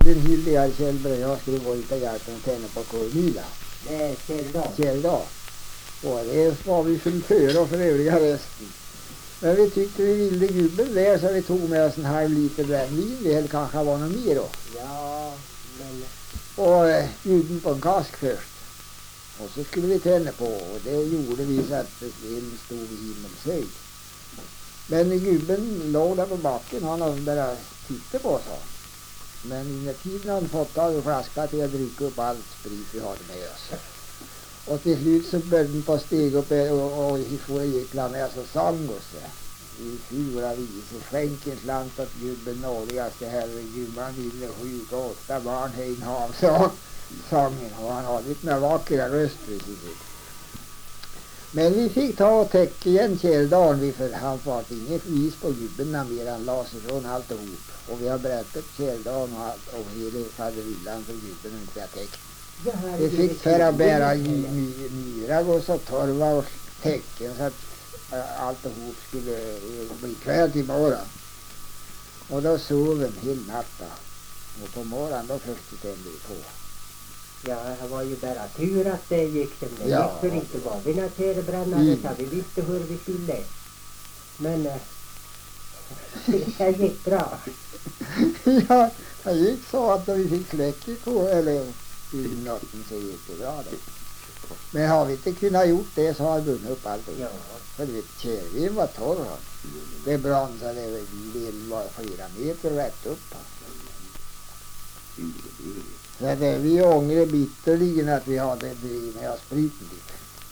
Den Hilde Kjellberg och jag skulle gå ut och hjälpa dem tända på Kormila. Nej, Kjelldag. Och det var vi före för övriga resten. Men vi tyckte vi ville gubben där så vi tog med oss en halv liter brännvin. Det hade kanske var något mer då. Ja, men... Och gubben på en kask först. Och så skulle vi tända på. Och det gjorde vi så att elden stod i himmelshöjd. Men gubben låg där på backen. Han hade bara tittat på oss. Men under tiden hade han fått tag i flaskan till att dricka upp allt sprit vi hade med oss. Och till slut så började den på steg upp och gick med oss och sang oss det. I fyra visor, skänken slant att gubben nådigaste herregud, man ville 7 och 8 barn häng hav, så sången. Och han hade lite mer vackra röst precis. Men vi fick ta och täcka igen Kjelldagen, för han var inget vis på gubben när mer än la sig från alltihop. Och vi har berättat Kjelldagen och hela faderillan för gubben inte har täckt. Vi fick för att bära myra och så torva och täcken så att alltihop skulle bli kvärt imorgon. Och då sov en hel natta. Och på morgonen då först tände vi på. Ja, det var ju bara tur att det gick som det Ja. gick, för inte var vi naturbrandare så vi visste hur vi skulle. Men det gick bra. Ja, det gick så att vi fick släck på, eller i natten så gick det bra då. Men har vi inte kunnat gjort det så har vi vunnit upp allt. Ja. För vi kärvin var torr. Det brann så det var 4 meter rätt upp. Så det, vi ångrar bitterligen att vi hade drivit med oss spriten dit.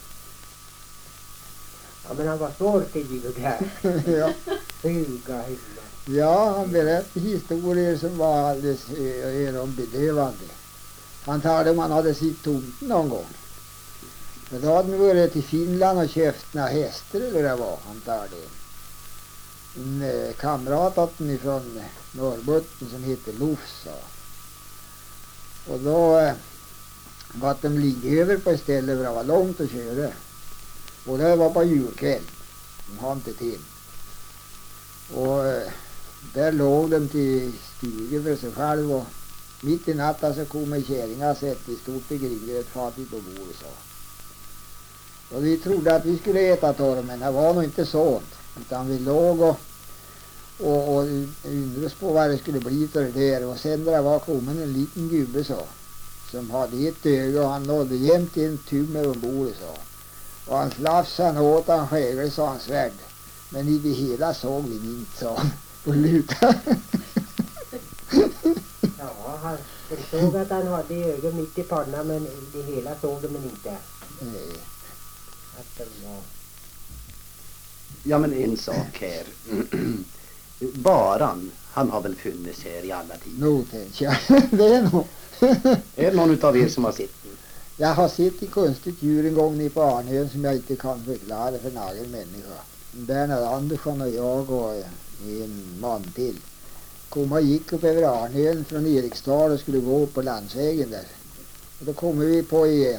Ja, men han var svår till ljud här. Ja. Hygga. Ja, han berättade historier som var alldeles öronbedövande. Han talade om han hade sitt tomten någon gång. Men då hade han varit till Finland och köpt några hästar eller det var han talade om. En kamrat åt den ifrån Norrbotten som heter Lofsa. Och då var de ligga över på ett ställe där det var långt att köra. Och det var på julkväll. De har inte till. Och där låg de till stugan för sig själv och mitt i natten så kom en kärring och sett i stort gryngröt fatigt på bordet så. Och vi trodde att vi skulle äta torr, men det var nog inte sånt. Utan vi låg och undrades på vad det skulle bli för det där. Och sen där var kommen en liten gubbe så. Som hade ett öga och han nådde jämt en tumme om bordet så. Och han slafsade åt han skägel så han svärd. Men i det hela såg vi inte så. Och luta. Ja, han såg att han hade ögon mitt i pannan, men det hela såg de men inte. Nej. Att det var... Ja, men en sak här. Baran, han har väl funnits här i alla tider. Nog tänker jag. Det är nog. Är det någon av er som har sett den? Jag har sett i konstigt djur en gång på Arnön som jag inte kan förklara för någon människa. Bernhard Andersson och jag och en man till kom och gick upp över Arnön från Eriksdal och skulle gå på landsvägen där. Och då kommer vi på i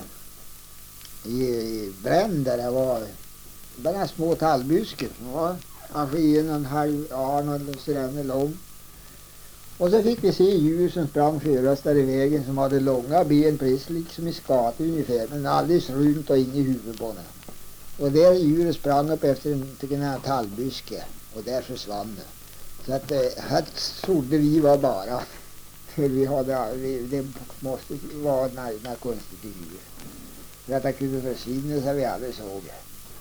bränn där det var bara små tallbuskar. Ja, kanske 1,5 arn och sådär lång. Och så fick vi se djur som sprang för oss där i vägen som hade långa ben precis liksom i skate ungefär, men alldeles runt och in i huvudet på den. Och där djuret sprang upp efter en tallbuske och där försvann det. Så att här trodde vi var bara. För vi hade, det måste vara några konstigt djur. För att det kunde försvinna så vi aldrig såg det.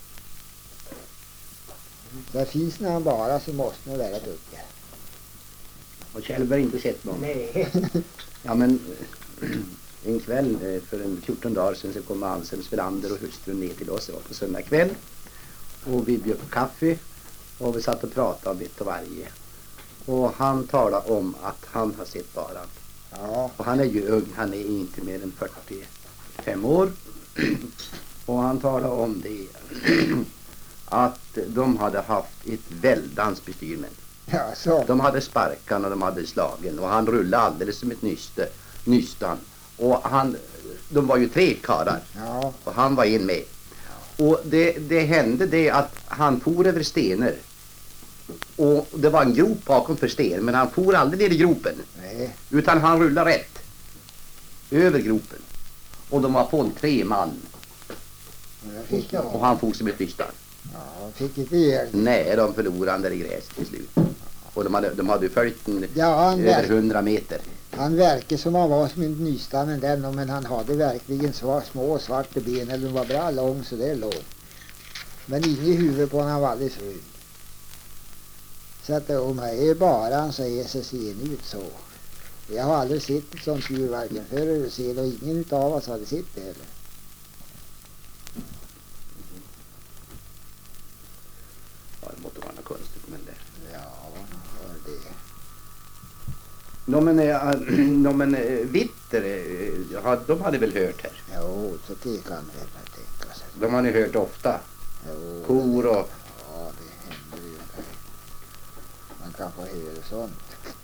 Så det finns när han bara så måste man vara uppe. Och Kjellberg inte sett någon? Nej. Ja, men en kväll för en 14 dagar sedan så kom Anselm Svelander och hustrun ner till oss. Det var på söndag kväll. Och vi bjöd på kaffe och vi satt och pratade om ett och varje. Och han talade om att han har sett Baran. Ja. Och han är ju ung, han är inte mer än 45 år. Och han talade om det att de hade haft ett väldans bestyrmen. Ja, så. De hade sparkan och de hade slagen och han rullade alldeles som ett nystan. Och de var ju 3 karlar. Ja. Och han var en med. Och det hände det att han for över stenar. Och det var en grop bakom för sten, men han for aldrig ner i gropen. Nej. Utan han rullade rätt över gropen. Och de var på 3 man. Men jag fick, Och han for som ett nystan. ja, han fick inte ihjäl. Nej, de förlorade han där i gräset till slut. Och de hade följt den Ja, över 100 meter. han verkar som han var som en nystan den, men han hade verkligen små svarta ben, eller de var bra lång så det låg. Men inget huvud på honom, han var alldeles rund. Så att om jag är bara han säger så ser han ut så. Jag har aldrig sett ett sånt djur varken förr eller sen, och ingen utav oss hade sett det heller. Ja, det måste vara något konstigt men det. Ja, vad det. Men Vitter, de hade väl hört här? Jo, så det kan väl tänka sig. De har ni hört ofta. Jo, Kor och... ja, det händer ju. Man kan få höra sånt.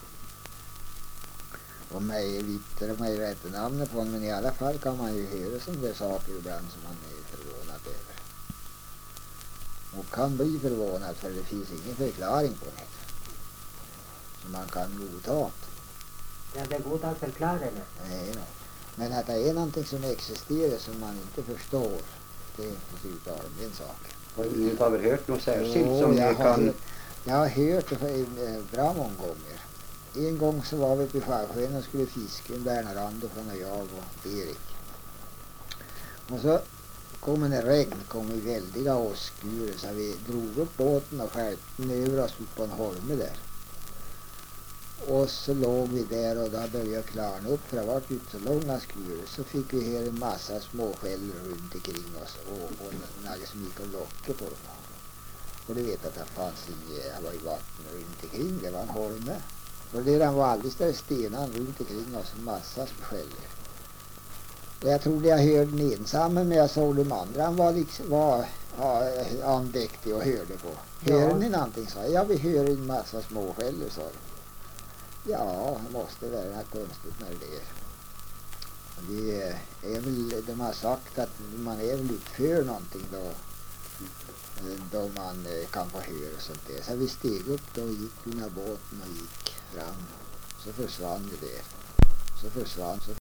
Och mig Vitter och mig rätt namnet på, men i alla fall kan man ju höra sådana där saker ibland som man är förvånad över. Och kan bli förvånad för det finns ingen förklaring på det. Så man kan godta. Ja, det går att förklara det. Nej då. Men att det är någonting som existerar som man inte förstår, det är inte så uttalat en sak. Ni har väl hört något särskilt Jo, som jag ni kan... Jag har hört det bra många gånger. En gång så var vi uppe i Skärsjön och skulle fiska en Bernarando och jag och Erik. Och så kom en regn, kom i väldiga åskur, så vi drog upp båten och skärpte den över oss på en holme där. Och så låg vi där och då började klarna upp för det var inte så långa skurer. Så fick vi här en massa småskäll runt omkring oss och några som gick och lockade på dem. Och du vet att det fanns det var i vatten runt omkring, det var en holme. Och det var alldeles där stenan runt omkring oss, en massa skäller. Och jag trodde jag hörde den ensamma, men jag såg de andra, han var andäktig och hörde på. Hör ni någonting, sa jag. Ja, vi hör en massa småskäller, sa de. Ja, det måste vara något konstigt med det. Det är väl, de har sagt att man är väl utför någonting då man kan få höra och sånt där. Så vi steg upp då och gick under båten och gick fram. Så försvann det där. Så försvann.